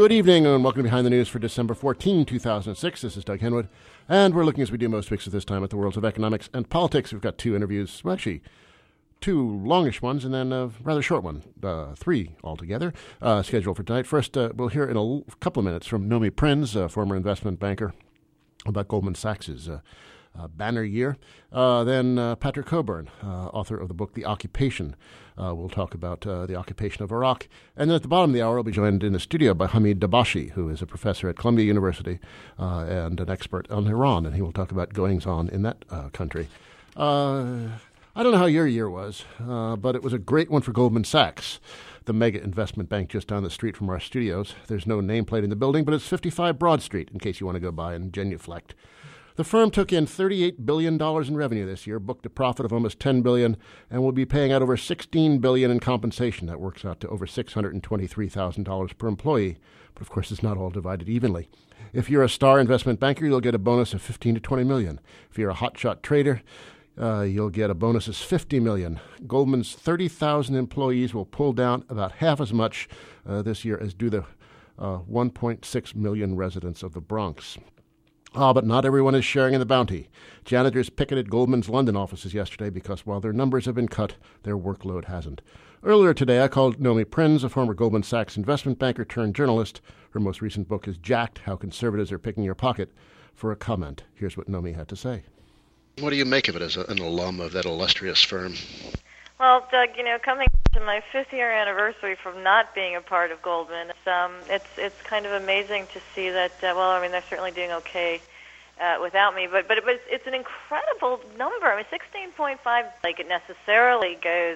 Good evening and welcome to Behind the News for December 14, 2006. This is Doug Henwood, and we're looking, as we do most weeks at this time, at the worlds of economics and politics. We've got two interviews, well, actually, two longish ones and then a rather short one, three altogether, scheduled for tonight. First, we'll hear in a couple of minutes from Nomi Prinz, a former investment banker, about Goldman Sachs' banner year. Then Patrick Cockburn, author of the book The Occupation. We'll talk about the occupation of Iraq. And then at the bottom of the hour, I'll be joined in the studio by Hamid Dabashi, who is a professor at Columbia University and an expert on Iran, and he will talk about goings-on in that country. I don't know how your year was, but it was a great one for Goldman Sachs, the mega investment bank just down the street from our studios. There's no nameplate in the building, but it's 55 Broad Street, in case you want to go by and genuflect. The firm took in $38 billion in revenue this year, booked a profit of almost $10 billion, and will be paying out over $16 billion in compensation. That works out to over $623,000 per employee. But, of course, it's not all divided evenly. If you're a star investment banker, you'll get a bonus of $15 to $20 million. If you're a hotshot trader, you'll get a bonus of $50 million. Goldman's 30,000 employees will pull down about half as much this year as do the 1.6 million residents of the Bronx. But not everyone is sharing in the bounty. Janitors picketed Goldman's London offices yesterday because while their numbers have been cut, their workload hasn't. Earlier today, I called Nomi Prinz, a former Goldman Sachs investment banker turned journalist. Her most recent book is Jacked, How Conservatives Are Picking Your Pocket, for a comment. Here's what Nomi had to say. What do you make of it as an alum of that illustrious firm? Well, Doug, coming to my 5th-year anniversary from not being a part of Goldman, it's kind of amazing to see that. They're certainly doing okay without me, but it's an incredible number. I mean, 16.5, like it necessarily goes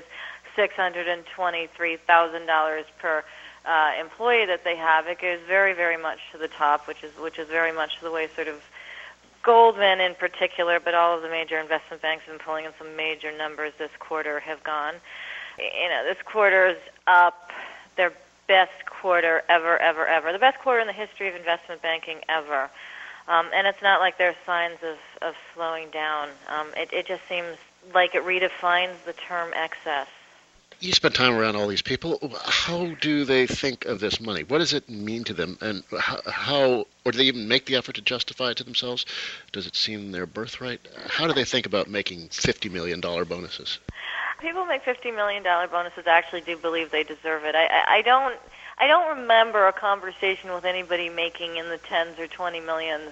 $623,000 per employee that they have. It goes very, very much to the top, which is very much the way sort of Goldman in particular, but all of the major investment banks have been pulling in some major numbers this quarter have gone. This quarter's up their best quarter ever, the best quarter in the history of investment banking ever. And it's not like there's signs of slowing down. It just seems like it redefines the term excess. You spend time around all these people. How do they think of this money? What does it mean to them? And how, or do they even make the effort to justify it to themselves? Does it seem their birthright? How do they think about making $50 million bonuses? People make $50 million bonuses actually do believe they deserve it. I don't remember a conversation with anybody making in the tens or 20 millions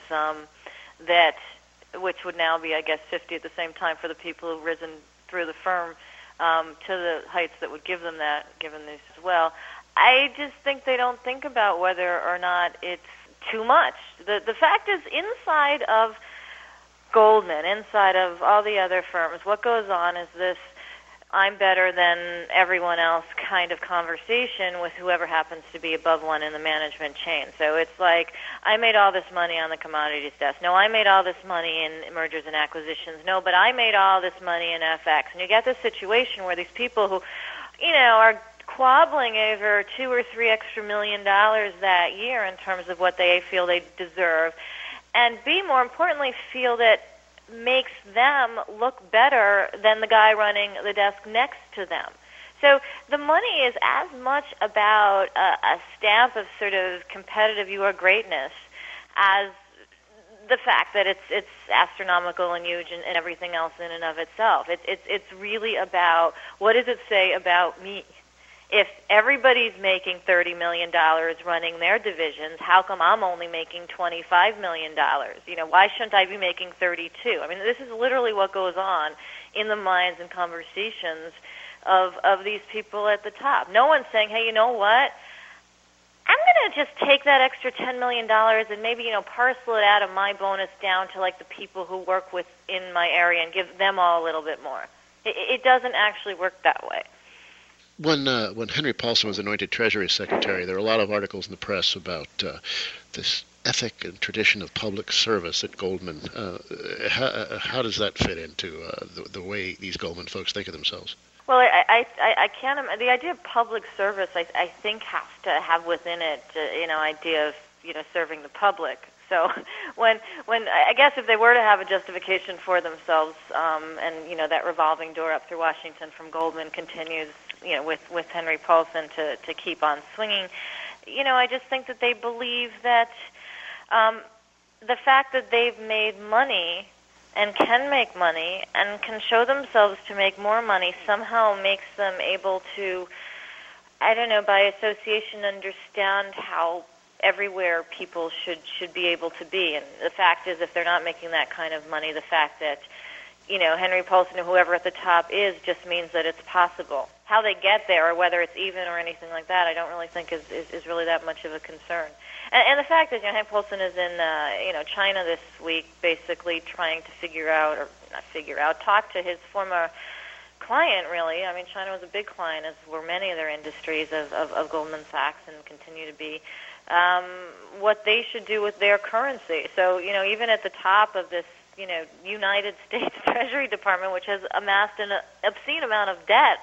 which would now be, I guess, 50 at the same time for the people who've risen through the firm to the heights that would give them that, given this as well. I just think they don't think about whether or not it's too much. The fact is, inside of Goldman, inside of all the other firms, what goes on is this I'm better than everyone else kind of conversation with whoever happens to be above one in the management chain. So it's like, I made all this money on the commodities desk. No, I made all this money in mergers and acquisitions. No, but I made all this money in FX. And you get this situation where these people who, are quabbling over $2 or $3 extra million that year in terms of what they feel they deserve, and B, more importantly, feel that makes them look better than the guy running the desk next to them. So the money is as much about a stamp of sort of competitive greatness as the fact that it's astronomical and huge and everything else in and of itself. It's really about, what does it say about me? If everybody's making $30 million running their divisions, how come I'm only making $25 million? Why shouldn't I be making 32? I mean, this is literally what goes on in the minds and conversations of these people at the top. No one's saying, hey, you know what? I'm going to just take that extra $10 million and maybe, parcel it out of my bonus down to like the people who work within my area and give them all a little bit more. It doesn't actually work that way. When Henry Paulson was anointed Treasury Secretary, there were a lot of articles in the press about this ethic and tradition of public service at Goldman. How does that fit into the way these Goldman folks think of themselves? Well, I can't. The idea of public service, I think, has to have within it, idea of serving the public. So when I guess if they were to have a justification for themselves, and that revolving door up through Washington from Goldman continues, with Henry Paulson to keep on swinging, I just think that they believe that the fact that they've made money and can make money and can show themselves to make more money somehow makes them able to, I don't know, by association understand how everywhere people should be able to be. And the fact is, if they're not making that kind of money, the fact that, Henry Paulson or whoever at the top is just means that it's possible. How they get there, or whether it's even or anything like that, I don't really think is really that much of a concern. And the fact is, Henry Paulson is in, China this week, basically trying to talk to his former client, really. I mean, China was a big client, as were many of their industries of Goldman Sachs and continue to be, what they should do with their currency. So, even at the top of this, United States Treasury Department, which has amassed an obscene amount of debt,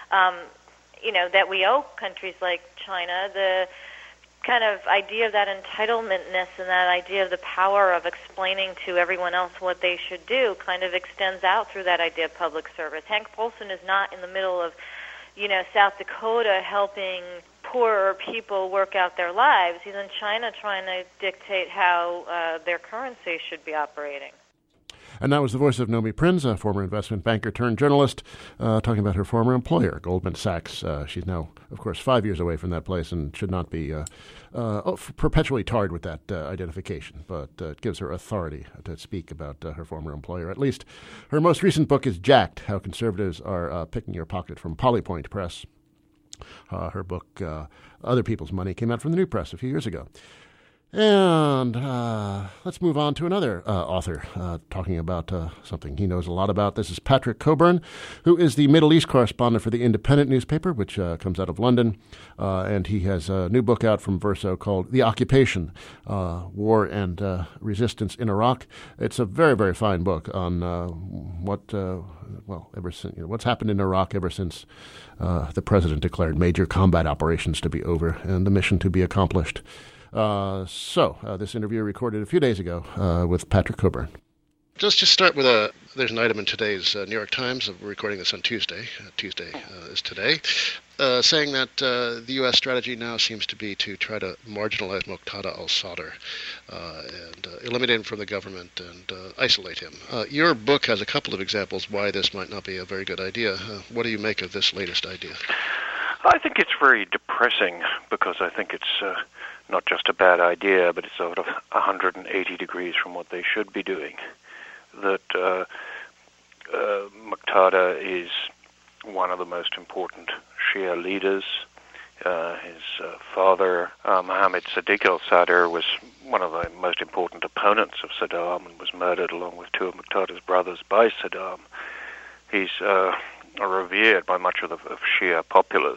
that we owe countries like China, the kind of idea of that entitlementness and that idea of the power of explaining to everyone else what they should do kind of extends out through that idea of public service. Hank Paulson is not in the middle of, South Dakota helping poorer people work out their lives. He's in China trying to dictate how their currency should be operating. And that was the voice of Nomi Prinz, a former investment banker turned journalist, talking about her former employer, Goldman Sachs. She's now, of course, 5 years away from that place and should not be perpetually tarred with that identification, but it gives her authority to speak about her former employer. At least her most recent book is Jacked, How Conservatives Are Picking Your Pocket, from Polypoint Press. Her book, Other People's Money, came out from the New Press a few years ago. And let's move on to another author talking about something he knows a lot about. This is Patrick Cockburn, who is the Middle East correspondent for the Independent newspaper, which comes out of London. And he has a new book out from Verso called The Occupation, War and Resistance in Iraq. It's a very, very fine book on what's happened in Iraq ever since the president declared major combat operations to be over and the mission to be accomplished. This interview recorded a few days ago with Patrick Cockburn. Just start with there's an item in today's New York Times. We're recording this on Tuesday. Tuesday is today, saying that the U.S. strategy now seems to be to try to marginalize Muqtada al-Sadr and eliminate him from the government and isolate him. Your book has a couple of examples why this might not be a very good idea. What do you make of this latest idea? I think it's very depressing because I think it's not just a bad idea, but it's sort of 180 degrees from what they should be doing. That Muqtada is one of the most important Shia leaders. His father, Mohammed Sadiq al-Sadr, was one of the most important opponents of Saddam and was murdered along with two of Muqtada's brothers by Saddam. He's revered by much of the Shia populace.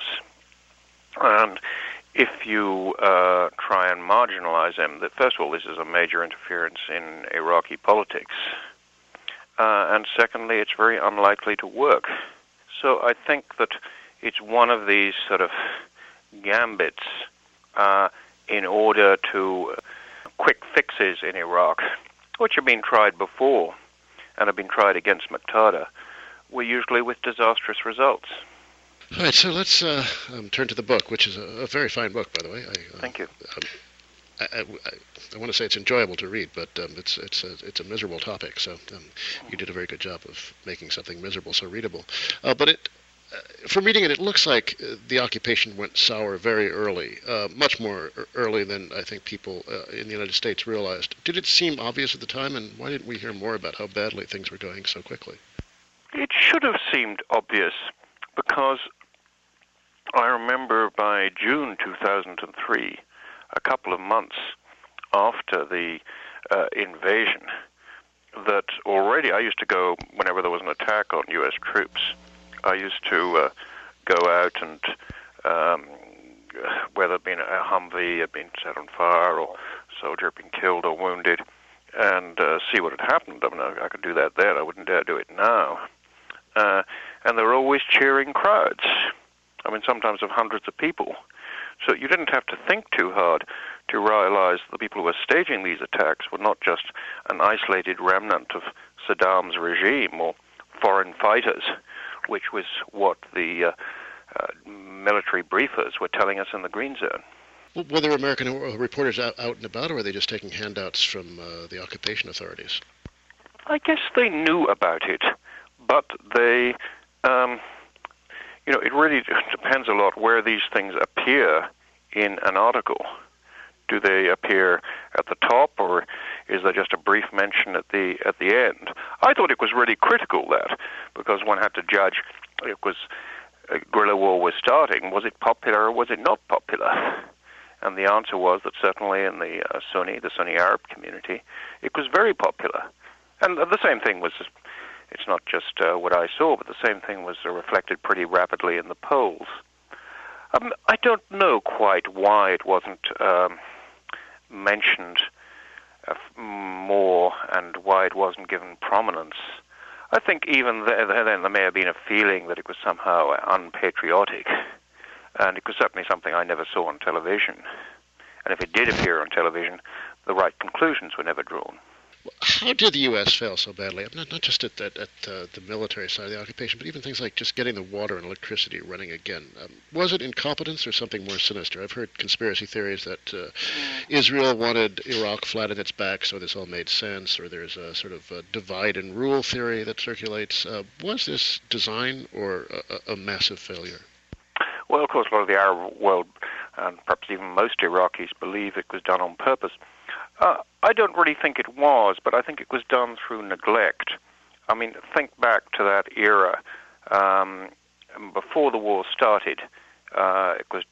And if you try and marginalize him, that first of all, this is a major interference in Iraqi politics. And secondly, it's very unlikely to work. So I think that it's one of these sort of gambits in order to quick fixes in Iraq, which have been tried before and have been tried against Muqtada, were usually with disastrous results. All right, so let's turn to the book, which is a very fine book, by the way. Thank you. I want to say it's enjoyable to read, but it's a miserable topic. So you did a very good job of making something miserable so readable. But from reading it, it looks like the occupation went sour very early, much more early than I think people in the United States realized. Did it seem obvious at the time, and why didn't we hear more about how badly things were going so quickly? It should have seemed obvious, because I remember by June 2003, a couple of months after the invasion, that already I used to go, whenever there was an attack on U.S. troops, I used to go out and, whether it been a Humvee had been set on fire or a soldier had been killed or wounded, and see what had happened. I mean, I could do that then. I wouldn't dare do it now. And there were always cheering crowds. I mean, sometimes of hundreds of people. So you didn't have to think too hard to realize the people who were staging these attacks were not just an isolated remnant of Saddam's regime or foreign fighters, which was what the military briefers were telling us in the Green Zone. Well, were there American reporters out and about, or were they just taking handouts from the occupation authorities? I guess they knew about it, but they, it really depends a lot where these things appear in an article. Do they appear at the top, or is there just a brief mention at the end? I thought it was really critical, that, because one had to judge. It was guerrilla war was starting. Was it popular or was it not popular? And the answer was that certainly in the Sunni Arab community, it was very popular. And the same thing was, it's not just what I saw, but the same thing was reflected pretty rapidly in the polls. I don't know quite why it wasn't mentioned more and why it wasn't given prominence. I think even then there may have been a feeling that it was somehow unpatriotic, and it was certainly something I never saw on television. And if it did appear on television, the right conclusions were never drawn. How did the U.S. fail so badly? Not just at the military side of the occupation, but even things like just getting the water and electricity running again. Was it incompetence or something more sinister? I've heard conspiracy theories that Israel wanted Iraq flat on its back, so this all made sense, or there's a sort of a divide and rule theory that circulates. Was this design or a massive failure? Well, of course, a lot of the Arab world, and perhaps even most Iraqis, believe it was done on purpose. I don't really think it was, but I think it was done through neglect. I mean, think back to that era. Before the war started, it was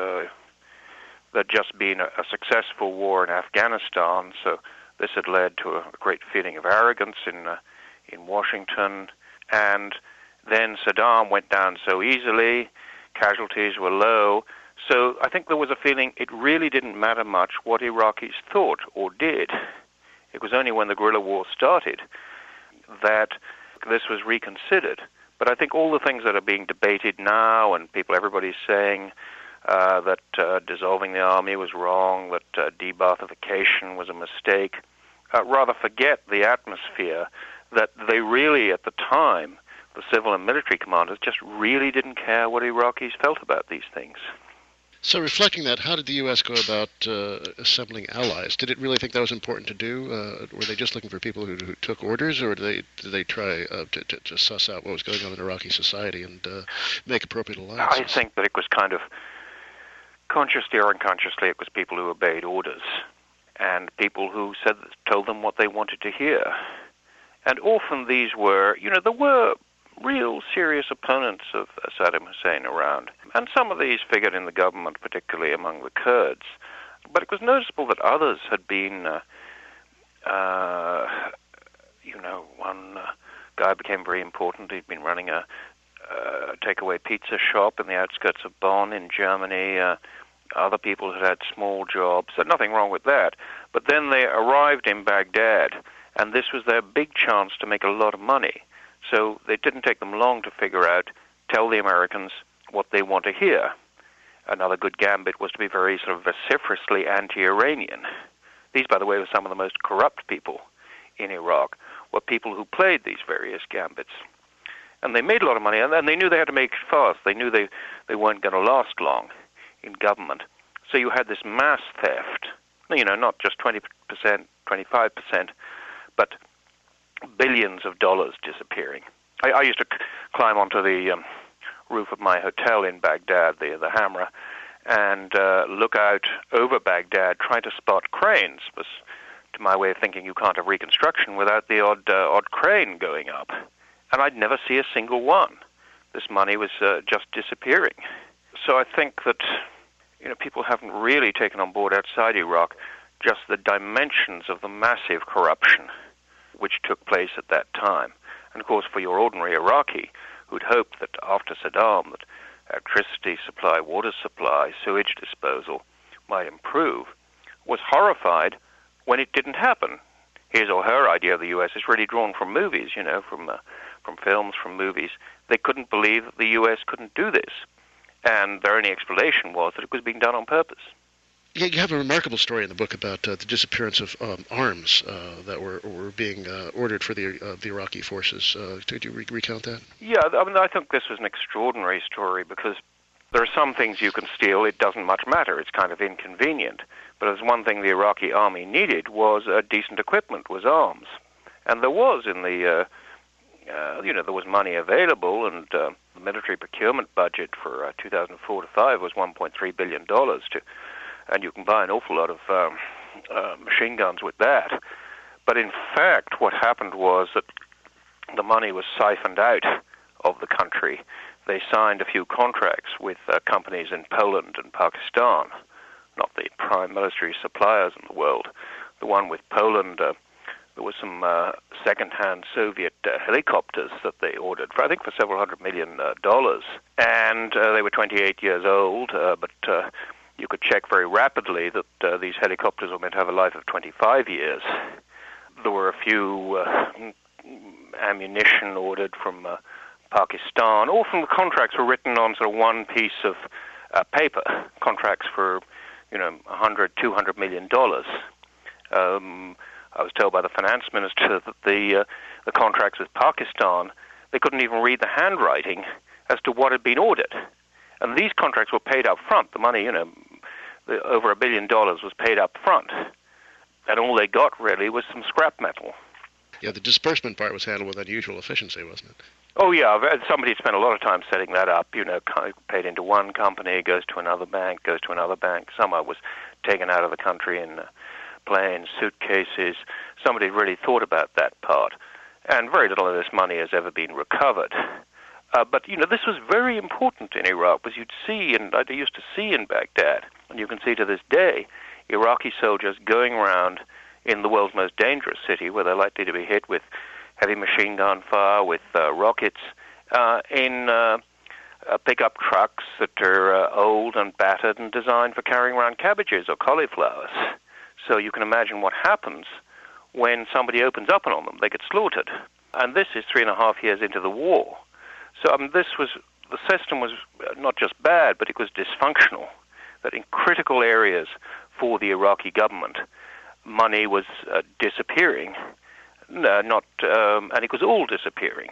there'd just been a successful war in Afghanistan, so this had led to a great feeling of arrogance in Washington. And then Saddam went down so easily, casualties were low. So I think there was a feeling it really didn't matter much what Iraqis thought or did. It was only when the guerrilla war started that this was reconsidered. But I think all the things that are being debated now, and everybody's saying that dissolving the army was wrong, that de-Baathification was a mistake, rather forget the atmosphere that they really, at the time, the civil and military commanders just really didn't care what Iraqis felt about these things. So reflecting that, how did the U.S. go about assembling allies? Did it really think that was important to do? Were they just looking for people who took orders, or did they try to suss out what was going on in Iraqi society and make appropriate alliances? I think that it was kind of consciously or unconsciously, it was people who obeyed orders and people who told them what they wanted to hear. And often these were, there were real serious opponents of Saddam Hussein around. And some of these figured in the government, particularly among the Kurds. But it was noticeable that others had been, one guy became very important. He'd been running a takeaway pizza shop in the outskirts of Bonn in Germany. Other people had small jobs. So nothing wrong with that. But then they arrived in Baghdad, and this was their big chance to make a lot of money. So it didn't take them long to figure out, tell the Americans what they want to hear. Another good gambit was to be very sort of vociferously anti-Iranian. These, by the way, were some of the most corrupt people in Iraq, were people who played these various gambits. And they made a lot of money, and they knew they had to make it fast. They knew they weren't going to last long in government. So you had this mass theft, not just 20%, 25%, but billions of dollars disappearing. I used to climb onto the roof of my hotel in Baghdad, the Hamra, and look out over Baghdad trying to spot cranes. It was, to my way of thinking, you can't have reconstruction without the odd crane going up. And I'd never see a single one. This money was just disappearing. So I think that people haven't really taken on board outside Iraq just the dimensions of the massive corruption which took place at that time. And of course, for your ordinary Iraqi, who'd hoped that after Saddam, that electricity supply, water supply, sewage disposal might improve, was horrified when it didn't happen. His or her idea of the U.S. is really drawn from movies, from films, from movies. They couldn't believe that the U.S. couldn't do this. And their only explanation was that it was being done on purpose. Yeah, you have a remarkable story in the book about the disappearance of arms that were being ordered for the Iraqi forces. Could you recount that? Yeah, I think this was an extraordinary story because There are some things you can steal, it doesn't much matter, it's kind of inconvenient. But there's one thing the Iraqi army needed was decent equipment, was arms. And there was in the, there was money available, and the military procurement budget for 2004 to 5 was $1.3 billion, and you can buy an awful lot of machine guns with that. But in fact, what happened was that the money was siphoned out of the country. They signed a few contracts with companies in Poland and Pakistan, not the prime military suppliers in the world. The one with Poland, there was some second-hand Soviet helicopters that they ordered for, I think, for several $100 million. And they were 28 years old, but you could check very rapidly that these helicopters were meant to have a life of 25 years. There were a few ammunition ordered from Pakistan. Often the contracts were written on sort of one piece of paper, contracts for, $100, $200 million. I was told by the finance minister that the contracts with Pakistan, they couldn't even read the handwriting as to what had been ordered. And these contracts were paid up front. The money, over $1 billion was paid up front. And all they got, really, was some scrap metal. Yeah, the disbursement part was handled with unusual efficiency, wasn't it? Oh, yeah. Somebody spent a lot of time setting that up. Paid into one company, goes to another bank, goes to another bank. Some was taken out of the country in planes, suitcases. Somebody really thought about that part. And very little of this money has ever been recovered. But this was very important in Iraq, because you'd see, and I used to see in Baghdad, and you can see to this day, Iraqi soldiers going around in the world's most dangerous city, where they're likely to be hit with heavy machine gun fire, with rockets, in pickup trucks that are old and battered and designed for carrying around cabbages or cauliflowers. So you can imagine what happens when somebody opens up on them. They get slaughtered. And this is 3.5 years into the war. So the system was not just bad, but it was dysfunctional. That in critical areas for the Iraqi government, money was disappearing, and it was all disappearing.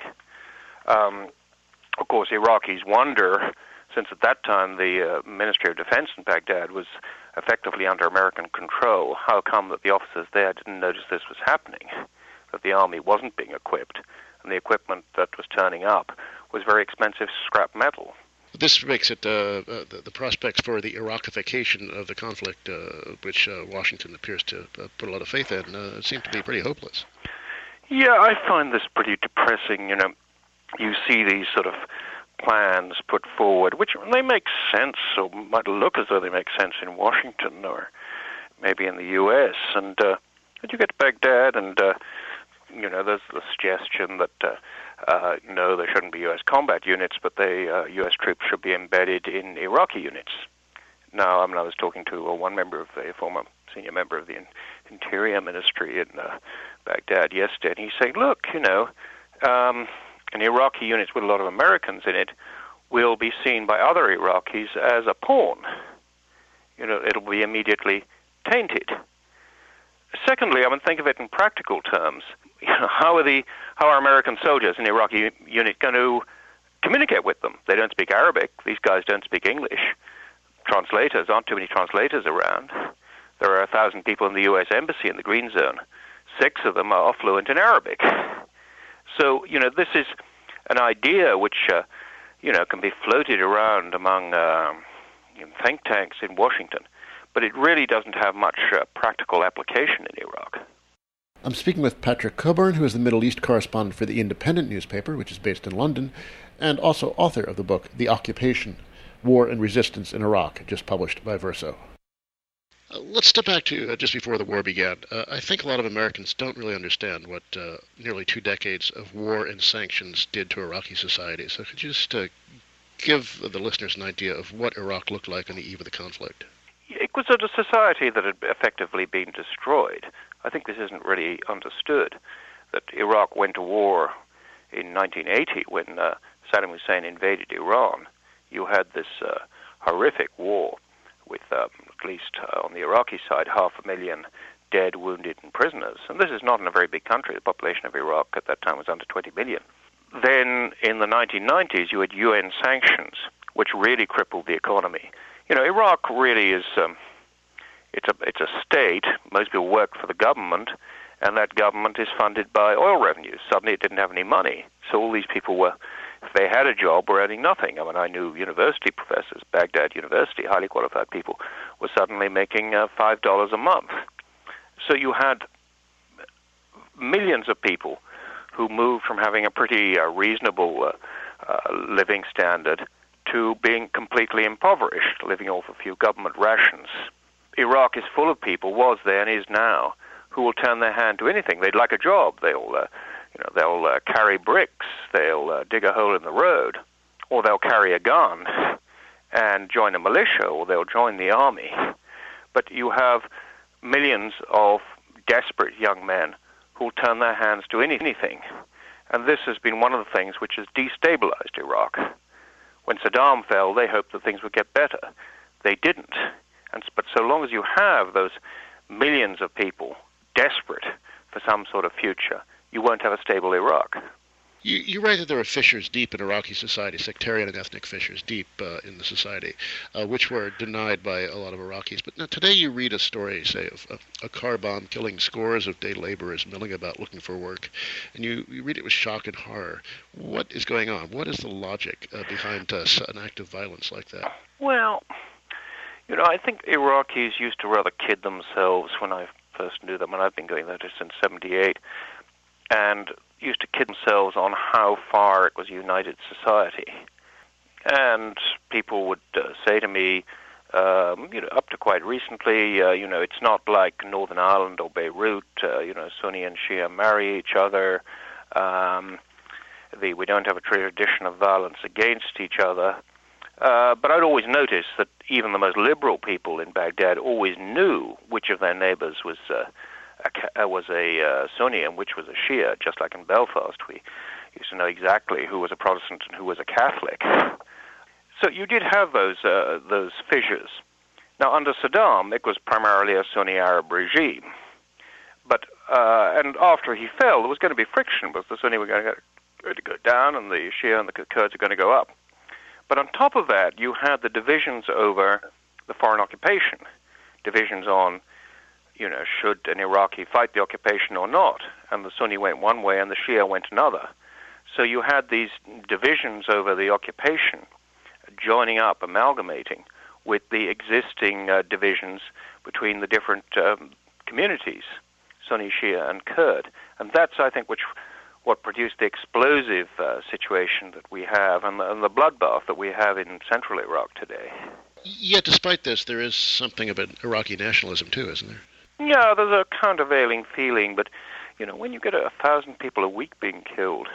Of course, Iraqis wonder, since at that time the Ministry of Defense in Baghdad was effectively under American control, how come that the officers there didn't notice this was happening, that the army wasn't being equipped, and the equipment that was turning up was very expensive scrap metal. This makes it the prospects for the Iraqification of the conflict, which Washington appears to put a lot of faith in, seem to be pretty hopeless. Yeah, I find this pretty depressing. You see these sort of plans put forward, which they make sense, or might look as though they make sense in Washington or maybe in the U.S. And you get to Baghdad, and there's the suggestion that no, there shouldn't be U.S. combat units, but U.S. troops should be embedded in Iraqi units. Now, I was talking to one member of the former senior member of the Interior Ministry in Baghdad yesterday, and he's saying, look, an Iraqi units with a lot of Americans in it will be seen by other Iraqis as a pawn. It'll be immediately tainted. Secondly, think of it in practical terms. How are American soldiers in Iraqi unit going to communicate with them? They don't speak Arabic. These guys don't speak English. Translators, aren't too many translators around. There are 1,000 people in the U.S. Embassy in the Green Zone. 6 of them are fluent in Arabic. So, this is an idea which, can be floated around among think tanks in Washington, but it really doesn't have much practical application in Iraq. I'm speaking with Patrick Cockburn, who is the Middle East correspondent for The Independent newspaper, which is based in London, and also author of the book The Occupation, War and Resistance in Iraq, just published by Verso. Let's step back to just before the war began. I think a lot of Americans don't really understand what nearly 2 decades of war and sanctions did to Iraqi society. So could you just give the listeners an idea of what Iraq looked like on the eve of the conflict? It was a society that had effectively been destroyed. I think this isn't really understood, that Iraq went to war in 1980 when Saddam Hussein invaded Iran. You had this horrific war with, at least on the Iraqi side, 500,000 dead, wounded, and prisoners. And this is not in a very big country. The population of Iraq at that time was under 20 million. Then in the 1990s, you had UN sanctions, which really crippled the economy. Iraq really is, it's a state. Most people work for the government, and that government is funded by oil revenues. Suddenly it didn't have any money. So all these people were, if they had a job, were earning nothing. I knew university professors, Baghdad University, highly qualified people, were suddenly making $5 a month. So you had millions of people who moved from having a pretty reasonable living standard to being completely impoverished, living off a few government rations. Iraq is full of people, was there and is now, who will turn their hand to anything. They'd like a job. They'll carry bricks. They'll dig a hole in the road, or they'll carry a gun and join a militia, or they'll join the army. But you have millions of desperate young men who'll turn their hands to anything. And this has been one of the things which has destabilized Iraq. When Saddam fell, they hoped that things would get better. They didn't. But so long as you have those millions of people desperate for some sort of future, you won't have a stable Iraq. You write that there are fissures deep in Iraqi society, sectarian and ethnic fissures deep in the society, which were denied by a lot of Iraqis. But now today you read a story, say, of a car bomb killing scores of day laborers milling about looking for work, and you read it with shock and horror. What is going on? What is the logic behind an act of violence like that? Well, I think Iraqis used to rather kid themselves when I first knew them, and I've been going there since '78, and used to kid themselves on how far it was a united society. And people would say to me, up to quite recently, it's not like Northern Ireland or Beirut, Sunni and Shia marry each other. We don't have a tradition of violence against each other. But I'd always notice that even the most liberal people in Baghdad always knew which of their neighbors was a Sunni and which was a Shia, just like in Belfast. We used to know exactly who was a Protestant and who was a Catholic. So you did have those fissures. Now, under Saddam, it was primarily a Sunni Arab regime. But and after he fell, there was going to be friction, because the Sunni were going to go down and the Shia and the Kurds are going to go up. But on top of that, you had the divisions over the foreign occupation, divisions on, should an Iraqi fight the occupation or not? And the Sunni went one way and the Shia went another. So you had these divisions over the occupation joining up, amalgamating with the existing divisions between the different communities, Sunni, Shia, and Kurd. And that's, I think, what produced the explosive situation that we have and the bloodbath that we have in central Iraq today. Yet, despite this, there is something about Iraqi nationalism, too, isn't there? Yeah, there's a countervailing feeling, but, when you get 1,000 people a week being killed,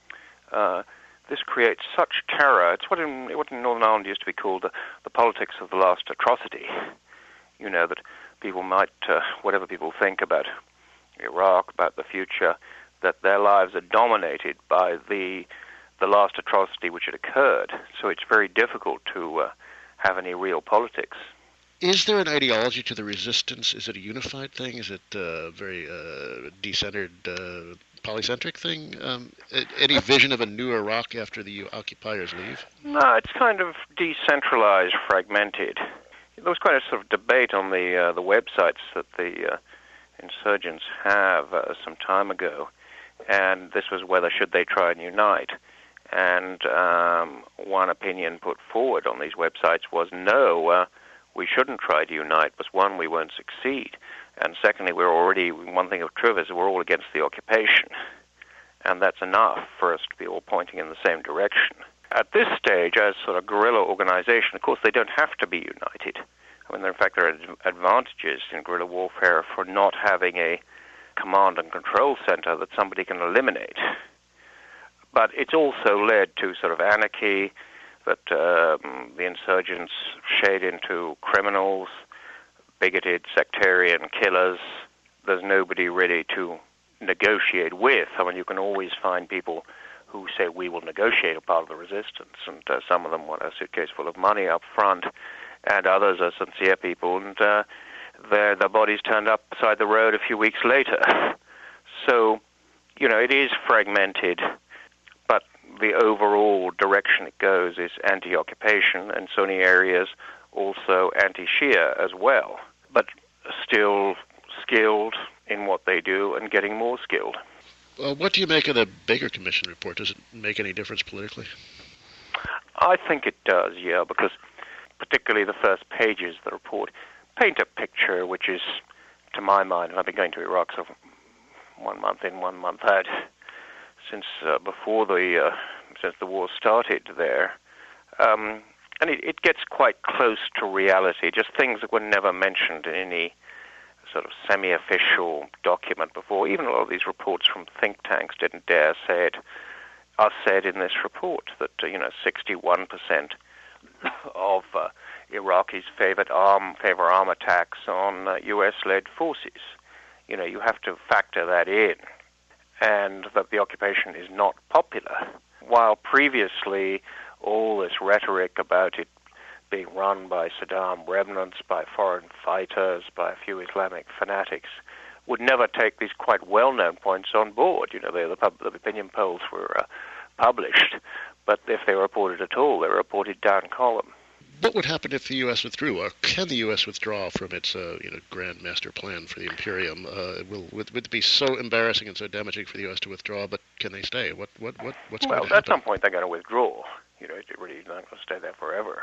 this creates such terror. It's what in Northern Ireland used to be called the politics of the last atrocity. That people might, whatever people think about Iraq, about the future, that their lives are dominated by the last atrocity which had occurred. So it's very difficult to have any real politics. Is there an ideology to the resistance? Is it a unified thing? Is it a very decentered, polycentric thing? Any vision of a new Iraq after the occupiers leave? No, it's kind of decentralized, fragmented. There was quite a sort of debate on the websites that the insurgents have some time ago, and this was whether should they try and unite. And one opinion put forward on these websites was no, we shouldn't try to unite, because one, we won't succeed, and secondly, one thing of truth is we're all against the occupation, and that's enough for us to be all pointing in the same direction. At this stage, as sort of guerrilla organization, of course, they don't have to be united. In fact, there are advantages in guerrilla warfare for not having a command and control center that somebody can eliminate. But it's also led to sort of anarchy, that the insurgents shade into criminals, bigoted sectarian killers. There's nobody really to negotiate with. You can always find people who say, we will negotiate a part of the resistance, and some of them want a suitcase full of money up front, and others are sincere people, and their bodies turned up beside the road a few weeks later. So, it is fragmented, but the overall direction it goes is anti-occupation, and Sunni areas also anti-Shia as well, but still skilled in what they do and getting more skilled. Well, what do you make of the Baker Commission report? Does it make any difference politically? I think it does, yeah, because particularly the first pages of the report paint a picture which is, to my mind, and I've been going to Iraq so 1 month in, 1 month out, since since the war started there, and it gets quite close to reality. Just things that were never mentioned in any sort of semi-official document before. Even a lot of these reports from think tanks didn't dare say it. Are said in this report that 61% of Iraqis favor arm attacks on U.S.-led forces. You have to factor that in, and that the occupation is not popular. While previously all this rhetoric about it being run by Saddam remnants, by foreign fighters, by a few Islamic fanatics, would never take these quite well-known points on board. The opinion polls were published, but if they were reported at all, they were reported down column. What would happen if the U.S. withdrew, or can the U.S. withdraw from its grand master plan for the Imperium? Would it be so embarrassing and so damaging for the U.S. to withdraw, but can they stay? What's going to happen? Well, at some point they're going to withdraw. It really is not going to stay there forever.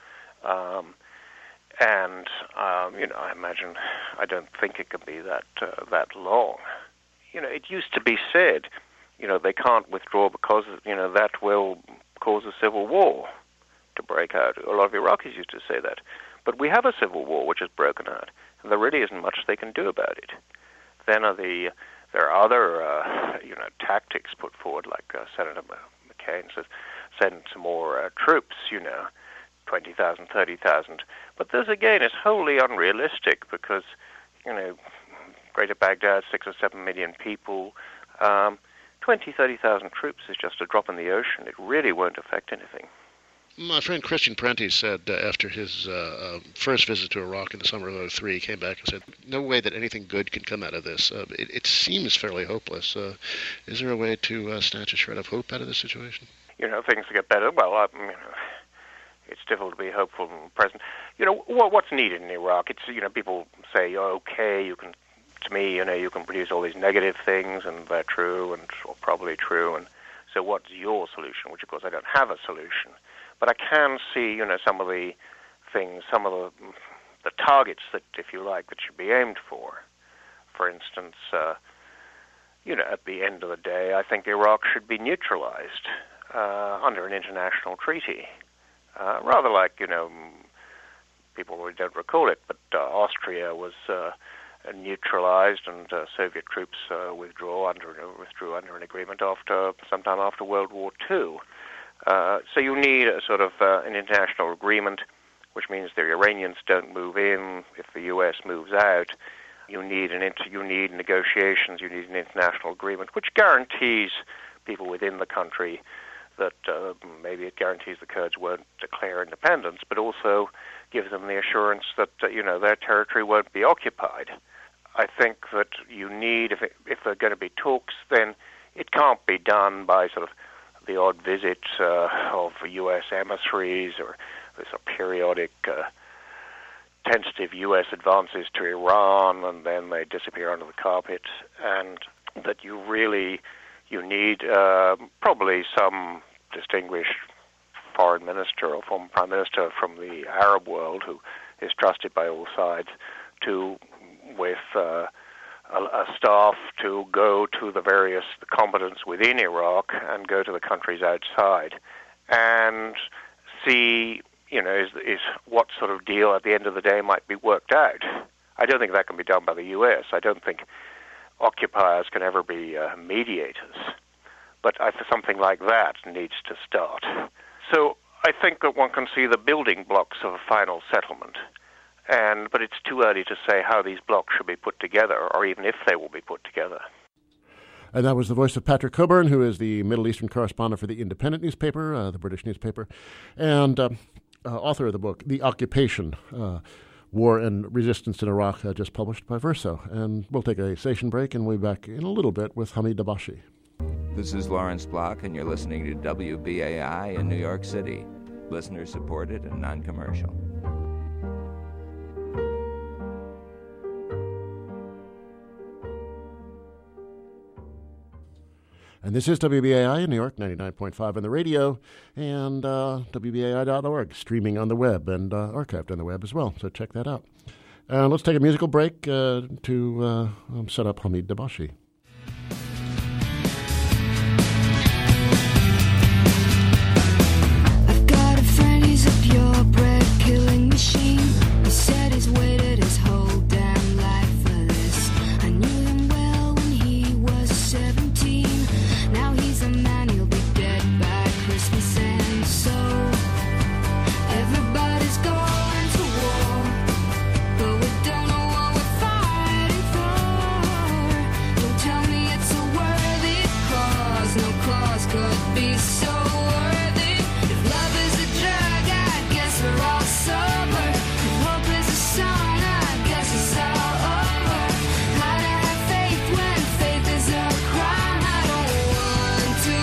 I imagine, I don't think it can be that long. It used to be said, they can't withdraw because, that will cause a civil war to break out. A lot of Iraqis used to say that. But we have a civil war which has broken out, and there really isn't much they can do about it. Then there are other, tactics put forward, like Senator McCain says, send some more troops, 20,000, 30,000. But this, again, is wholly unrealistic because, Greater Baghdad, 6 or 7 million people, 20,000, 30,000 troops is just a drop in the ocean. It really won't affect anything. My friend Christian Prentice said after his first visit to Iraq in the summer of 2003, he came back and said, no way that anything good can come out of this. It seems fairly hopeless. Is there a way to snatch a shred of hope out of this situation? Things get better. Well, it's difficult to be hopeful in the present. What's needed in Iraq? It's, people say, okay, you can produce all these negative things, and they're true, or probably true, and so what's your solution? Which, of course, I don't have a solution. But I can see, some of the things, some of the targets that, if you like, that should be aimed for. For instance, at the end of the day, I think Iraq should be neutralized under an international treaty. Rather like, people really don't recall it, but Austria was neutralized, and Soviet troops withdrew under an agreement sometime after World War II. So you need a sort of an international agreement, which means the Iranians don't move in if the U.S. moves out. You need negotiations. You need an international agreement, which guarantees people within the country that maybe it guarantees the Kurds won't declare independence, but also gives them the assurance that their territory won't be occupied. I think that you need, if there are going to be talks, then it can't be done by sort of the odd visit of U.S. emissaries or this periodic tentative U.S. advances to Iran, and then they disappear under the carpet, and that you need probably some distinguished foreign minister or former prime minister from the Arab world who is trusted by all sides with a staff to go to the various combatants within Iraq and go to the countries outside and see, is what sort of deal at the end of the day might be worked out. I don't think that can be done by the U.S. I don't think occupiers can ever be mediators. But something like that needs to start. So I think that one can see the building blocks of a final settlement. But it's too early to say how these blocks should be put together, or even if they will be put together. And that was the voice of Patrick Cockburn, who is the Middle Eastern correspondent for the Independent newspaper, the British newspaper, and author of the book, The Occupation, War and Resistance in Iraq, just published by Verso. And we'll take a station break, and we'll be back in a little bit with Hamid Dabashi. This is Lawrence Block, and you're listening to WBAI in New York City. Listener-supported and non-commercial. And this is WBAI in New York, 99.5 on the radio, and WBAI.org, streaming on the web and archived on the web as well. So check that out. Let's take a musical break to set up Hamid Dabashi. I've got a friend, he's a purebred killing machine. He said he's waited his whole damn life for this. I knew him well when he was 17. Now he's a man, he'll be dead by Christmas. And so everybody's going to war, but we don't know what we're fighting for. Don't tell me it's a worthy cause. No cause could be so worthy. If love is a drug, I guess we're all sober. If hope is a song, I guess it's all over. How to have faith when faith is a crime? I don't want to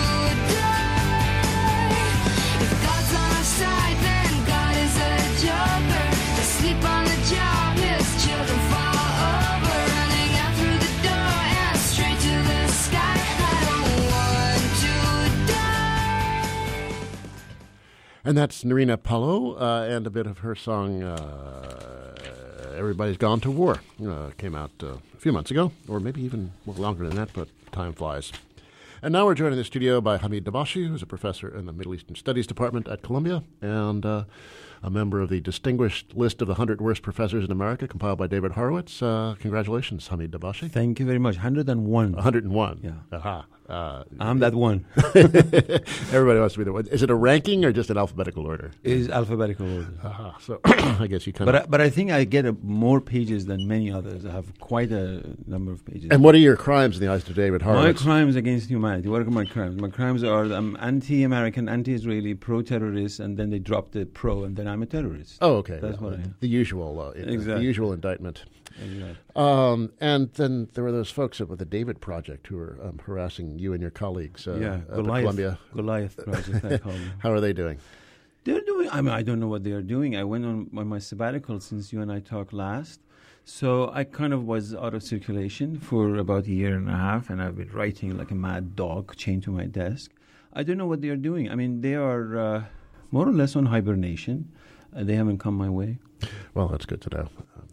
die. If God's on our side, then God is a joker. Asleep on the job, his children fall over. Running out through the door and straight to the sky. I don't want to die. And that's Narina Palo and a bit of her song, Everybody's Gone to War. Came out a few months ago, or maybe even more longer than that, but time flies. And now we're joined in the studio by Hamid Dabashi, who's a professor in the Middle Eastern Studies Department at Columbia and a member of the distinguished list of the 100 worst professors in America, compiled by David Horowitz. Congratulations, Hamid Dabashi. Thank you very much. 101. 101. Yeah. Aha. I'm that one. Everybody wants to be the one. Is it a ranking or just an alphabetical order? It is alphabetical order. Aha. So I guess you kind of... But I think I get more pages than many others. I have quite a number of pages. And what are your crimes in the eyes of David Horowitz? My crimes against humanity. What are my crimes? My crimes are I'm anti-American, anti-Israeli, pro-terrorist, and then they drop the pro, and then I'm a terrorist. Oh, okay. That's what I am. The usual, Exactly. the usual indictment. Exactly. And then there were those folks with the David Project who were harassing you and your colleagues at Columbia. Goliath Project, I call them. How are they doing? They're doing, I don't know what they are doing. I went on my sabbatical since you and I talked last. So I kind of was out of circulation for about a year and a half, and I've been writing like a mad dog chained to my desk. I don't know what they are doing. I mean, they are more or less on hibernation. They haven't come my way. Well, that's good to know.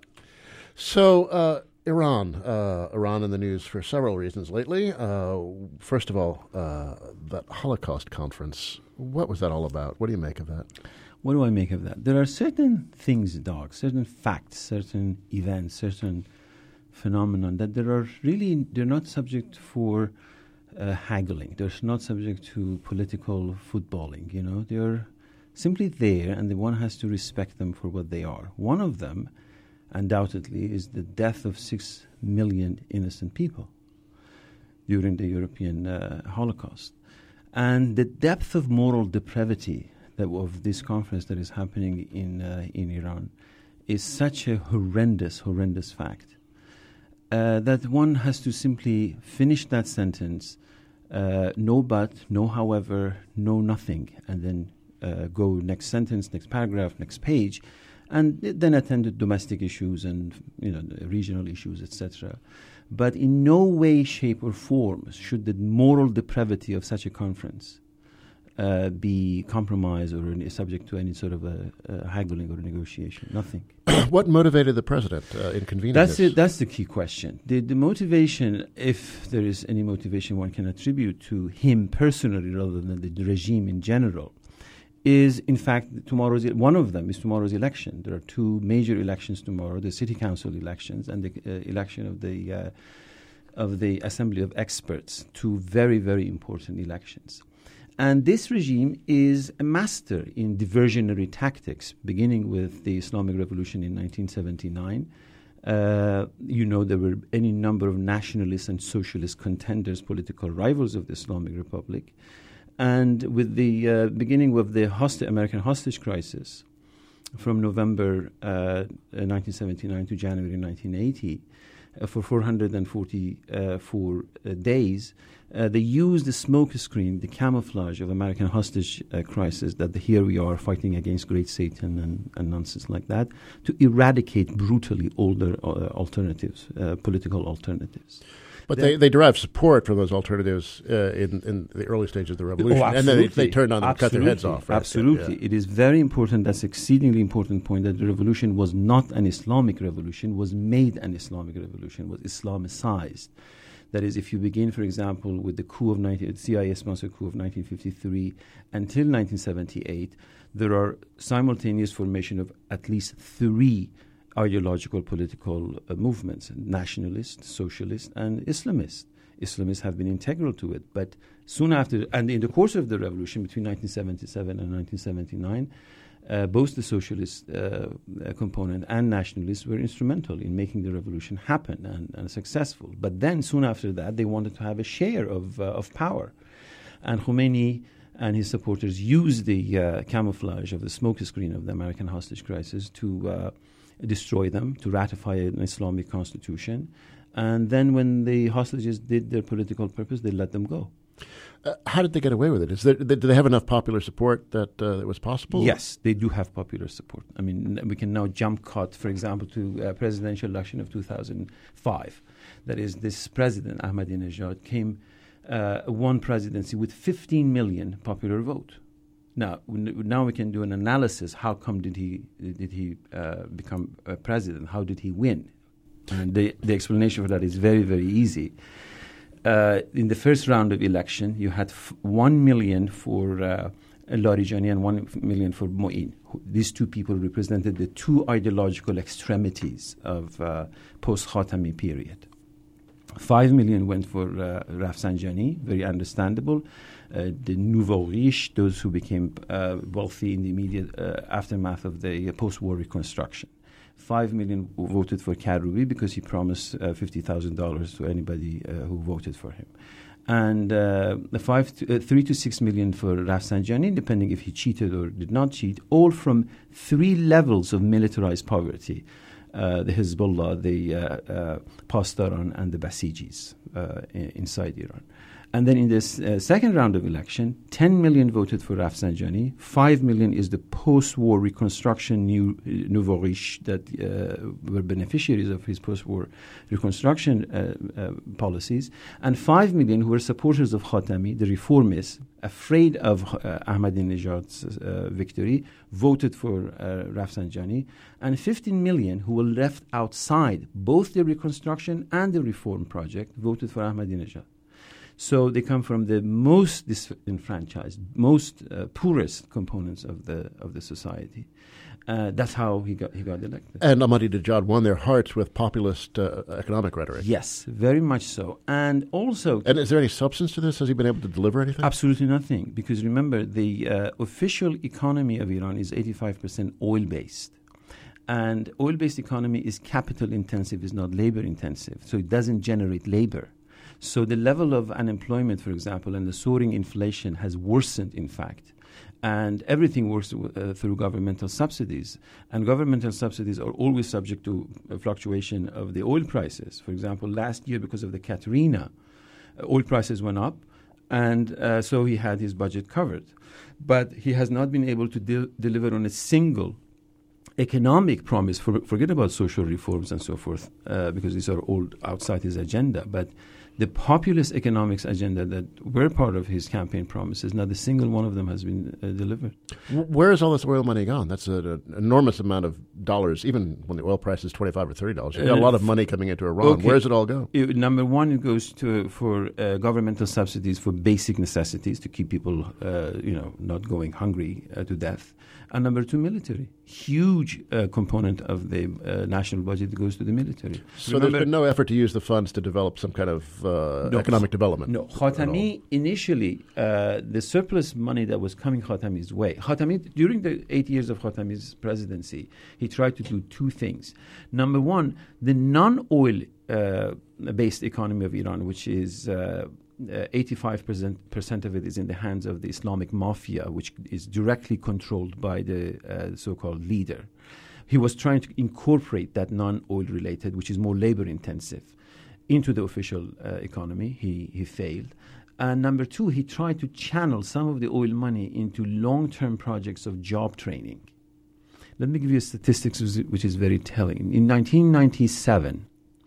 So Iran in the news for several reasons lately. First of all, that Holocaust conference, what was that all about? What do you make of that? What do I make of that? There are certain things, Doc, certain facts, certain events, certain phenomena that they're not subject for haggling. They're not subject to political footballing, you know. They're simply there, and one has to respect them for what they are. One of them, undoubtedly, is the death of 6 million innocent people during the European Holocaust. And the depth of moral depravity of this conference that is happening in Iran is such a horrendous fact that one has to simply finish that sentence, no but, no however, no nothing, and then go next sentence, next paragraph, next page, and then attend to domestic issues and regional issues, etc. But in no way, shape, or form should the moral depravity of such a conference be compromised or subject to any sort of a haggling or a negotiation. Nothing. What motivated the president in convening this? That's the key question. The motivation, if there is any motivation one can attribute to him personally rather than the regime in general, is in fact one of them is tomorrow's election. There are two major elections tomorrow: the city council elections and the election of the Assembly of Experts. Two very, very important elections. And this regime is a master in diversionary tactics, beginning with the Islamic Revolution in 1979. There were any number of nationalist and socialist contenders, political rivals of the Islamic Republic. And with the beginning of the American hostage crisis from November 1979 to January 1980, for 444 days. They used the smoke screen, the camouflage of American hostage crisis, that here we are fighting against Great Satan and nonsense like that, to eradicate brutally all their alternatives, political alternatives. But they derived support from those alternatives in the early stages of the revolution. And then they turned on them and cut their heads off. Right? Absolutely. Yeah. It is very important, that's an exceedingly important point, that the revolution was not an Islamic revolution, was made an Islamic revolution, was Islamicized. That is, if you begin, for example, with the CIA-sponsored coup of 1953 until 1978, there are simultaneous formation of at least 3 ideological political movements: nationalist, socialist, and Islamist. Islamists have been integral to it. But soon after, and in the course of the revolution between 1977 and 1979, both the socialist component and nationalists were instrumental in making the revolution happen and successful. But then soon after that, they wanted to have a share of power. And Khomeini and his supporters used the camouflage of the smoke screen of the American hostage crisis to destroy them, to ratify an Islamic constitution. And then when the hostages did their political purpose, they let them go. How did they get away with it? Do they have enough popular support that it was possible? Yes, they do have popular support. I mean, we can now jump cut, for example, to presidential election of 2005. That is, this president, Ahmadinejad, won presidency with 15 million popular vote. Now we can do an analysis. How come did he become president? How did he win? And the explanation for that is very, very easy. In the first round of election, you had 1 million for Larijani and 1 million for Moin. These two people represented the two ideological extremities of post-Khatami period. 5 million went for Rafsanjani, very understandable. The nouveau riche, those who became wealthy in the immediate aftermath of the post-war reconstruction. 5 million voted for Karoubi because he promised $50,000 to anybody who voted for him. And 3 to 6 million for Rafsanjani, depending if he cheated or did not cheat, all from 3 levels of militarized poverty. The Hezbollah, the Pastaran, and the Basijis inside Iran. And then in this second round of election, 10 million voted for Rafsanjani. 5 million is the post-war reconstruction nouveau riche that were beneficiaries of his post-war reconstruction policies. And 5 million who were supporters of Khatami, the reformists, afraid of Ahmadinejad's victory, voted for Rafsanjani. And 15 million who were left outside both the reconstruction and the reform project voted for Ahmadinejad. So they come from the most disenfranchised, most poorest components of the society. That's how he got elected. And Ahmadinejad won their hearts with populist economic rhetoric. Yes, very much so. And also... And is there any substance to this? Has he been able to deliver anything? Absolutely nothing. Because remember, the official economy of Iran is 85% oil-based. And oil-based economy is capital-intensive, is not labor-intensive. So it doesn't generate labor. So the level of unemployment, for example, and the soaring inflation has worsened, in fact. And everything works through governmental subsidies. And governmental subsidies are always subject to fluctuation of the oil prices. For example, last year, because of the Katrina, oil prices went up, and so he had his budget covered. But he has not been able to deliver on a single economic promise. Forget about social reforms and so forth, because these are all outside his agenda. But the populist economics agenda that were part of his campaign promises, not a single one of them has been delivered. Where is all this oil money gone? That's an enormous amount of dollars, even when the oil price is $25 or $30. You've got a lot of money coming into Iran. Okay. Where does it all go? Number one, it goes for governmental subsidies for basic necessities to keep people, not going hungry to death. And number two, military. Huge component of the national budget goes to the military. So there's been no effort to use the funds to develop some kind of economic development? No. Khatami, initially, the surplus money that was coming Khatami's way. Khatami, during the 8 years of Khatami's presidency, he tried to do two things. Number one, the non-oil based economy of Iran, which is 85% of it is in the hands of the Islamic mafia, which is directly controlled by the so-called leader. he was trying to incorporate that non-oil related, which is more labor intensive, into the official economy. He failed. And number two, he tried to channel some of the oil money into long-term projects of job training. Let me give you statistics which is very telling. In 1997,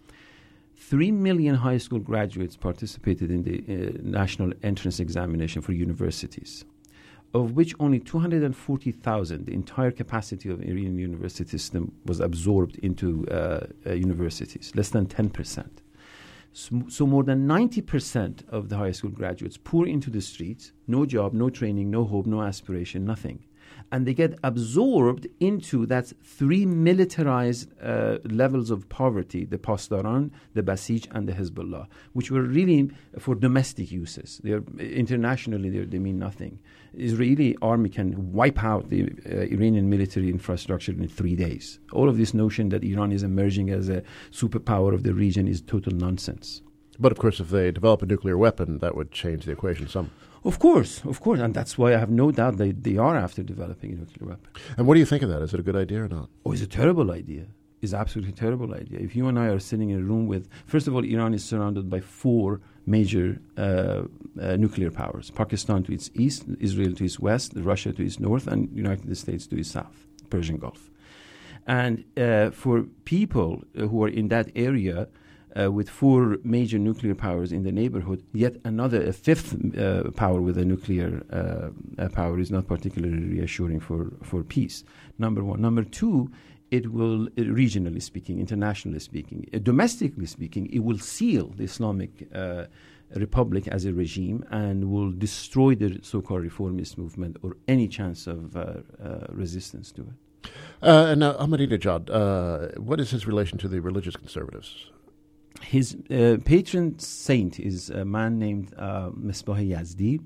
3 million high school graduates participated in the national entrance examination for universities, of which only 240,000, the entire capacity of Iranian university system, was absorbed into universities, less than 10%. So more than 90% of the high school graduates pour into the streets, no job, no training, no hope, no aspiration, nothing. And they get absorbed into that three militarized levels of poverty, the Pasdaran, the Basij, and the Hezbollah, which were really for domestic uses. Internationally, they mean nothing. Israeli army can wipe out the Iranian military infrastructure in 3 days. All of this notion that Iran is emerging as a superpower of the region is total nonsense. But, of course, if they develop a nuclear weapon, that would change the equation some. Of course. And that's why I have no doubt they are after developing a nuclear weapon. And what do you think of that? Is it a good idea or not? Oh, it's a terrible idea. It's absolutely a terrible idea. If you and I are sitting in a room with, first of all, Iran is surrounded by 4 major nuclear powers. Pakistan to its east, Israel to its west, Russia to its north, and United States to its south, Persian Gulf. And for people who are in that area, with 4 major nuclear powers in the neighborhood, yet another, a 5th power with a nuclear power is not particularly reassuring for peace, number one. Number two, it will, regionally speaking, internationally speaking, domestically speaking, it will seal the Islamic Republic as a regime and will destroy the so-called reformist movement or any chance of resistance to it. And now, Ahmadinejad, what is his relation to the religious conservatives? His patron saint is a man named Misbah Yazdi.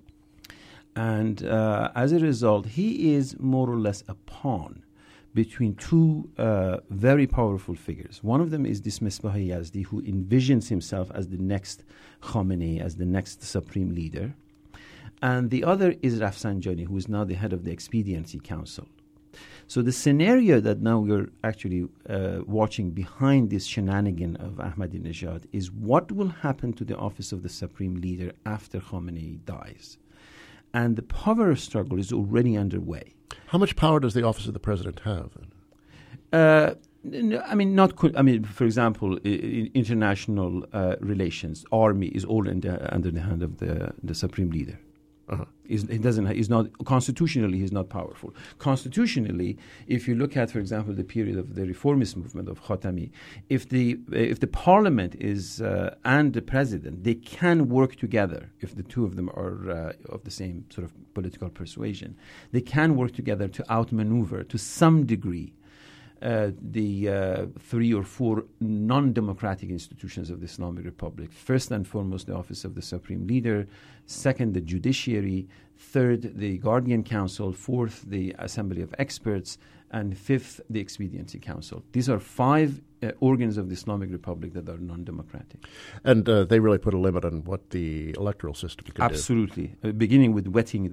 And as a result, he is more or less a pawn between 2 very powerful figures. One of them is this Misbah Yazdi, who envisions himself as the next Khamenei, as the next supreme leader. And the other is Rafsanjani, who is now the head of the Expediency Council. So the scenario that now we're actually watching behind this shenanigan of Ahmadinejad is what will happen to the office of the supreme leader after Khamenei dies. And the power struggle is already underway. How much power does the office of the president have? For example, international relations, army is all under the hand of the supreme leader. Uh-huh. Constitutionally, he's not powerful. Constitutionally, if you look at, for example, the period of the reformist movement of Khatami, if the parliament is and the president, they can work together. If the two of them are of the same sort of political persuasion, they can work together to outmaneuver to some degree the 3 or 4 non-democratic institutions of the Islamic Republic. First and foremost, the office of the supreme leader. Second, the judiciary. Third, the Guardian Council. Fourth, the Assembly of Experts. And fifth, the Expediency Council. These are 5 organs of the Islamic Republic that are non-democratic. And they really put a limit on what the electoral system can do. Absolutely, beginning with wetting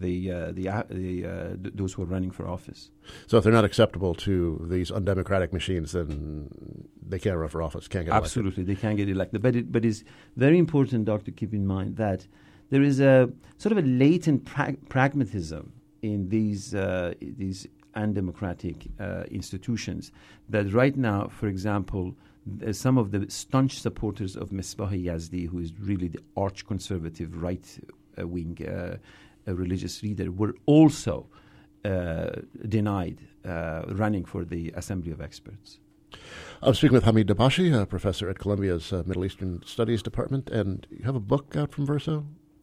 those who are running for office. So if they're not acceptable to these undemocratic machines, then they can't run for office, can't get elected. Absolutely, they can't get elected. But it's very important, Doc, to keep in mind that there is a sort of a latent pragmatism in these undemocratic institutions that right now, for example, some of the staunch supporters of Misbah Yazdi, who is really the arch-conservative right-wing religious leader, were also denied running for the Assembly of Experts. I'm speaking with Hamid Dabashi, a professor at Columbia's Middle Eastern Studies Department, and you have a book out from Verso?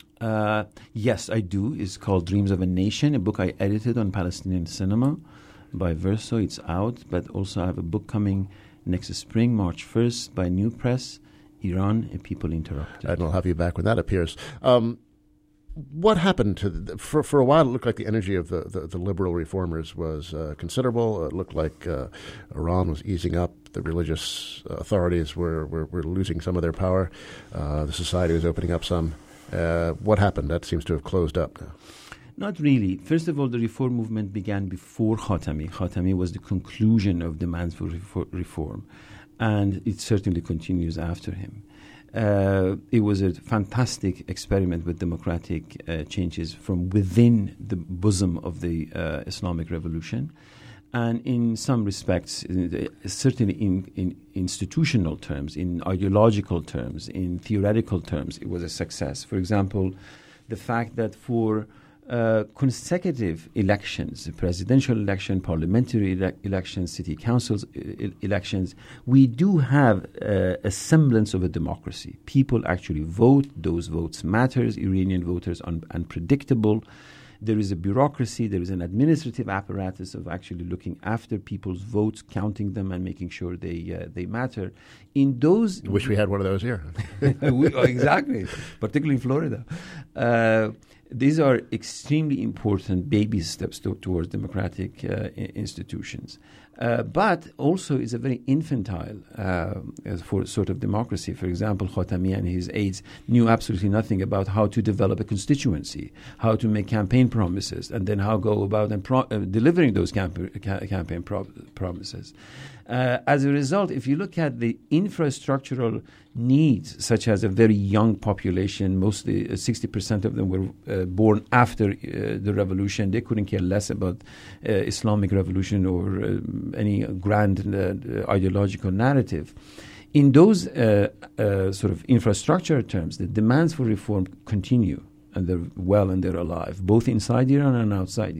Yes, I do. It's called Dreams of a Nation, a book I edited on Palestinian cinema by Verso. It's out, but also I have a book coming next spring, March 1st, by New Press, Iran, A People Interrupted. And we'll have you back when that appears. What happened to for a while? It looked like the energy of the liberal reformers was considerable. It looked like Iran was easing up. The religious authorities were losing some of their power. The society was opening up some. What happened? That seems to have closed up now. Not really. First of all, the reform movement began before Khatami. Khatami was the conclusion of demands for reform, and it certainly continues after him. It was a fantastic experiment with democratic changes from within the bosom of the Islamic Revolution. And in some respects, certainly in institutional terms, in ideological terms, in theoretical terms, it was a success. For example, the fact that for consecutive elections, presidential election, parliamentary elections, city councils elections, we do have a semblance of a democracy. People actually vote. Those votes matters. Iranian voters are unpredictable. There is a bureaucracy, there is an administrative apparatus of actually looking after people's votes, counting them, and making sure they matter. In those, Wish we had one of those here. Exactly, particularly in Florida. These are extremely important baby steps towards democratic institutions. But also is a very infantile for sort of democracy. For example, Khatami and his aides knew absolutely nothing about how to develop a constituency, how to make campaign promises, and then how go about and delivering those campaign promises. As a result, if you look at the infrastructural needs, such as a very young population, mostly 60% of them were born after the revolution. They couldn't care less about Islamic revolution or any grand ideological narrative. In those sort of infrastructure terms, the demands for reform continue, and they're well and they're alive, both inside Iran and outside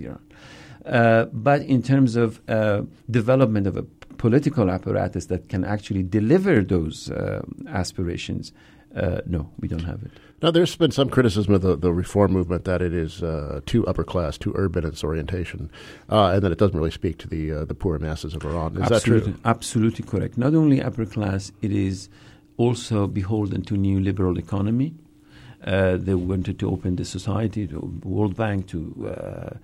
Iran. But in terms of development of a political apparatus that can actually deliver those aspirations, no, we don't have it. Now, there's been some criticism of the reform movement that it is too upper class, too urban in its orientation, and that it doesn't really speak to the poor masses of Iran. Is that true? Absolutely correct. Not only upper class, it is also beholden to neoliberal economy. They wanted to open the society to World Bank, to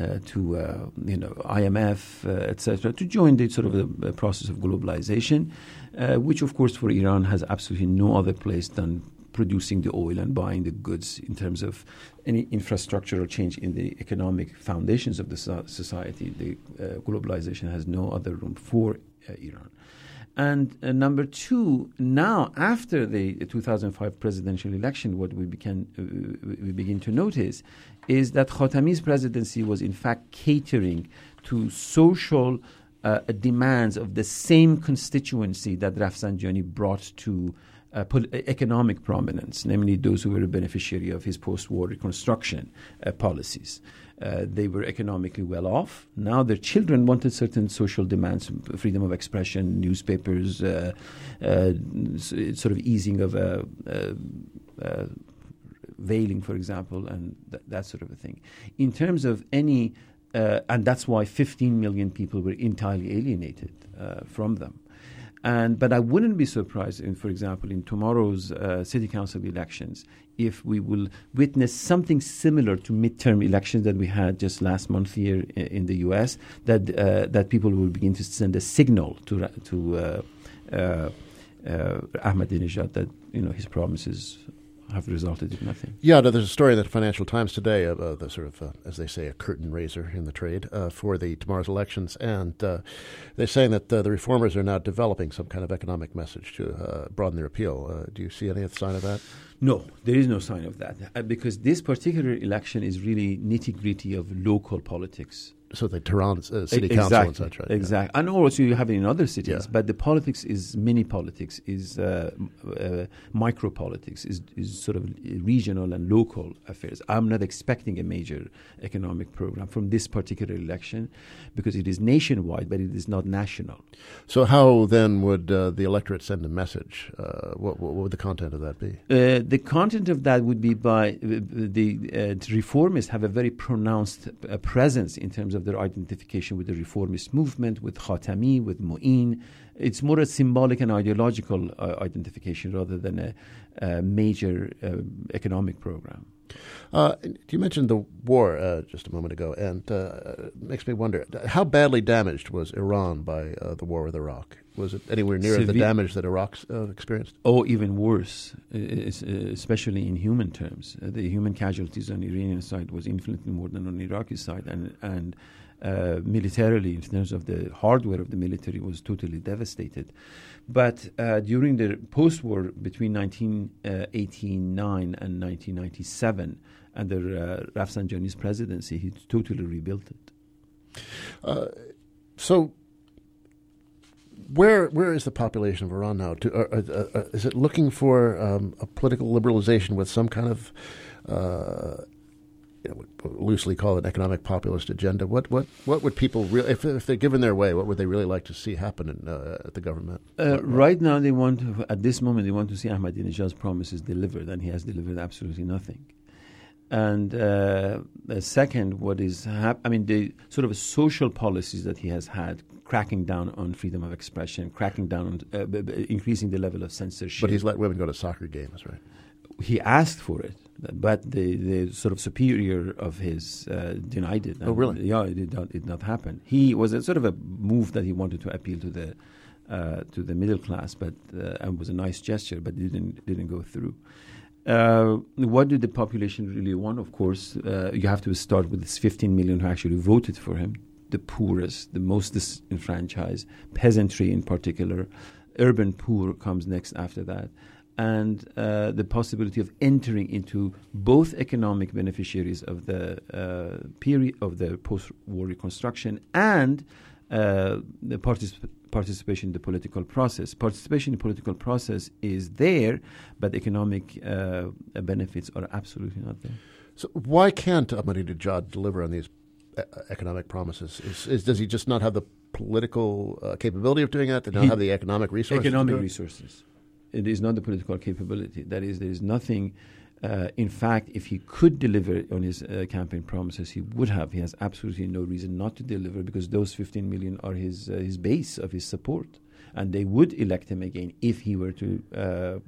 IMF, etc., to join the sort of the process of globalization, which, of course, for Iran has absolutely no other place than producing the oil and buying the goods in terms of any infrastructural change in the economic foundations of the society. The globalization has no other room for Iran. And number two, now after the 2005 presidential election, what we begin to notice is that Khatami's presidency was in fact catering to social demands of the same constituency that Rafsanjani brought to economic prominence, namely those who were a beneficiary of his post-war reconstruction policies. They were economically well off. Now their children wanted certain social demands, freedom of expression, newspapers, sort of easing of veiling, for example, and that sort of a thing. In terms of any, and that's why 15 million people were entirely alienated from them. But I wouldn't be surprised, for example, in tomorrow's city council elections, if we will witness something similar to midterm elections that we had just last month here in the U.S., that people will begin to send a signal to Ahmadinejad that his promises have resulted in nothing. Yeah, there's a story in the Financial Times today of the sort of, as they say, a curtain raiser in the trade for tomorrow's elections. And they're saying that the reformers are now developing some kind of economic message to broaden their appeal. Do you see any sign of that? No, there is no sign of that because this particular election is really nitty-gritty of local politics. So the Tehran city council and such, right? Exactly. Yeah. And also you have it in other cities, but the politics is mini-politics, is micro-politics, is sort of regional and local affairs. I'm not expecting a major economic program from this particular election because it is nationwide, but it is not national. So how then would the electorate send a message? What would the content of that be? The content of that would be by the reformists have a very pronounced presence in terms of their identification with the reformist movement, with Khatami, with Mu'in. It's more a symbolic and ideological identification rather than a major economic program. You mentioned the war just a moment ago, and it makes me wonder, how badly damaged was Iran by the war with Iraq? Was it anywhere near the damage that Iraq's experienced? Oh, even worse, especially in human terms. The human casualties on the Iranian side was infinitely more than on the Iraqi side, and militarily, in terms of the hardware of the military, was totally devastated. But during the post-war, between 1989 and 1997, under Rafsanjani's presidency, he totally rebuilt it. So, where is the population of Iran now? Is it looking for a political liberalization with some kind of loosely call it an economic populist agenda? What would people really, if they're given their way, what would they really like to see happen at the government? Right now, they want to, at this moment, they want to see Ahmadinejad's promises delivered, and he has delivered absolutely nothing. And second, what is the sort of social policies that he has had, cracking down on freedom of expression, cracking down on increasing the level of censorship. But he's let women go to soccer games, right? He asked for it, but the sort of superior of his denied it. Oh, really? Yeah, it did not happen. He was a sort of a move that he wanted to appeal to the middle class, but and was a nice gesture, but didn't go through. What did the population really want? Of course, you have to start with this 15 million who actually voted for him, the poorest, the most disenfranchised, peasantry in particular. Urban poor comes next after that. And the possibility of entering into both economic beneficiaries of the period of the post-war reconstruction and the participation in the political process. Participation in the political process is there, but economic benefits are absolutely not there. So why can't Ahmadinejad deliver on these economic promises? Does he just not have the political capability of doing that? Does he not have the economic resources? Economic resources. It is not the political capability. That is, there is nothing. In fact, if he could deliver on his campaign promises, he would have. He has absolutely no reason not to deliver because those 15 million are his base of his support. And they would elect him again if he were to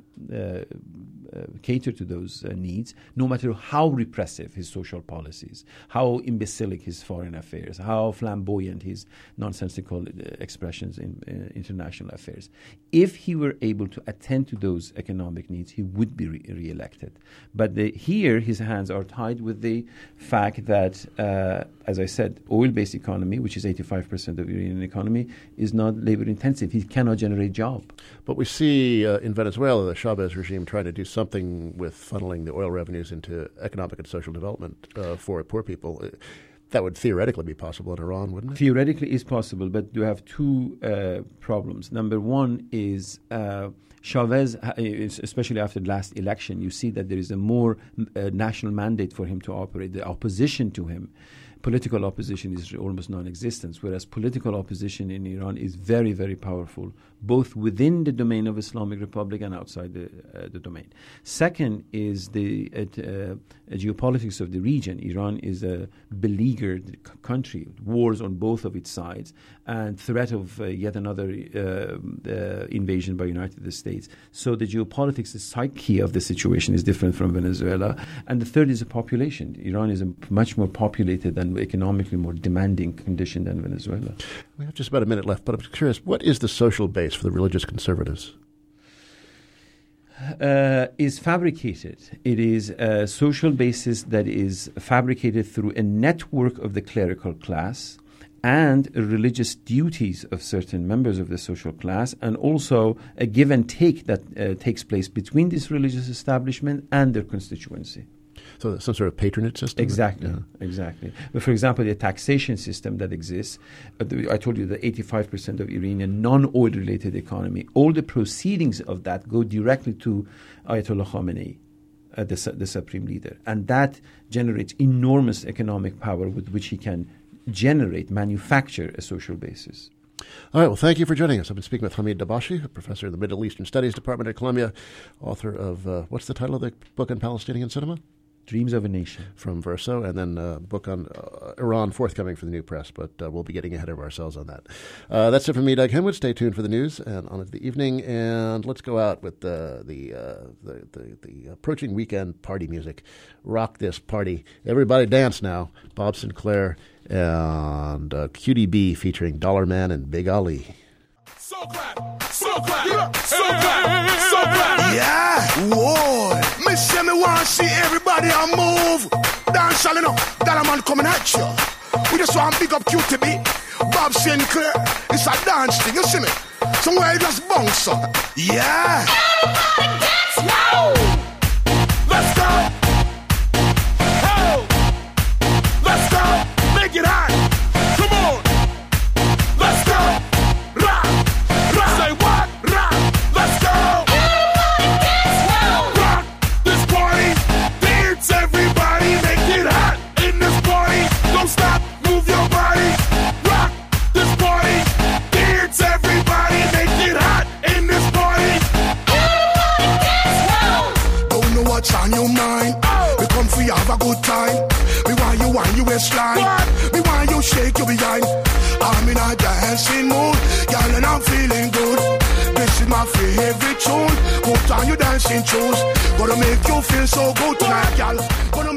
cater to those needs, no matter how repressive his social policies, how imbecilic his foreign affairs, how flamboyant his nonsensical expressions in international affairs. If he were able to attend to those economic needs, he would be re-elected. But here his hands are tied with the fact that, as I said, oil-based economy, which is 85% of the Iranian economy, is not labor-intensive. He cannot generate job. But we see in Venezuela the Chavez regime trying to do something with funneling the oil revenues into economic and social development for poor people. That would theoretically be possible in Iran, wouldn't it? Theoretically is possible, but you have two problems. Number one is Chavez, especially after the last election, you see that there is a more national mandate for him to operate. The opposition to him, political opposition, is almost non-existent, whereas political opposition in Iran is very, very powerful, both within the domain of Islamic Republic and outside the domain. Second is the geopolitics of the region. Iran is a beleaguered country, wars on both of its sides, and threat of yet another invasion by United States. So the geopolitics, the psyche of the situation is different from Venezuela. And the third is the population. Iran is a much more populated and economically more demanding condition than Venezuela. We have just about a minute left, but I'm curious, what is the social base for the religious conservatives? Is fabricated. It is a social basis that is fabricated through a network of the clerical class and religious duties of certain members of the social class, and also a give and take that takes place between this religious establishment and their constituency. So some sort of patronage system? Exactly. But for example, the taxation system that exists, I told you that 85% of Iranian non-oil-related economy, all the proceedings of that go directly to Ayatollah Khamenei, the supreme leader. And that generates enormous economic power with which he can manufacture a social basis. All right, well, thank you for joining us. I've been speaking with Hamid Dabashi, a professor in the Middle Eastern Studies Department at Columbia, author of, what's the title of the book on Palestinian cinema? Dreams of a Nation. From Verso, and then a book on Iran forthcoming for the New Press, but we'll be getting ahead of ourselves on that. That's it from me, Doug Henwood. Stay tuned for the news and on into the evening, and let's go out with the approaching weekend party music. Rock this party. Everybody dance now. Bob Sinclair and QDB featuring Dollar Man and Big Ali. So clap, so clap, so clap, so clap. Yeah, whoa. Me say me want to see everybody on move. Dance all enough, Dollar Man coming at you. We just want to pick up QTB, Bob Sinclair. It's a dance thing, you see me? Somewhere you just bounce up. Yeah. Everybody dance now. Let's go. Ho. Let's go. Make it hot. Come on. Let's go. Rock. Rock. Say what? Rock. Let's go. Everybody dance now. Rock this party. Dance everybody. Make it hot in this party. Don't stop. Move your body. Rock this party. Dance everybody. Make it hot in this party. Everybody dance now. Don't know what's on your mind. We come for you, have a good time. We want you waistline. We want you shake your behind. I'm in a dancing mood, girl, and I'm feeling good. This is my favorite tune. Put on your dancing shoes. Gonna make you feel so good tonight, girl. Gonna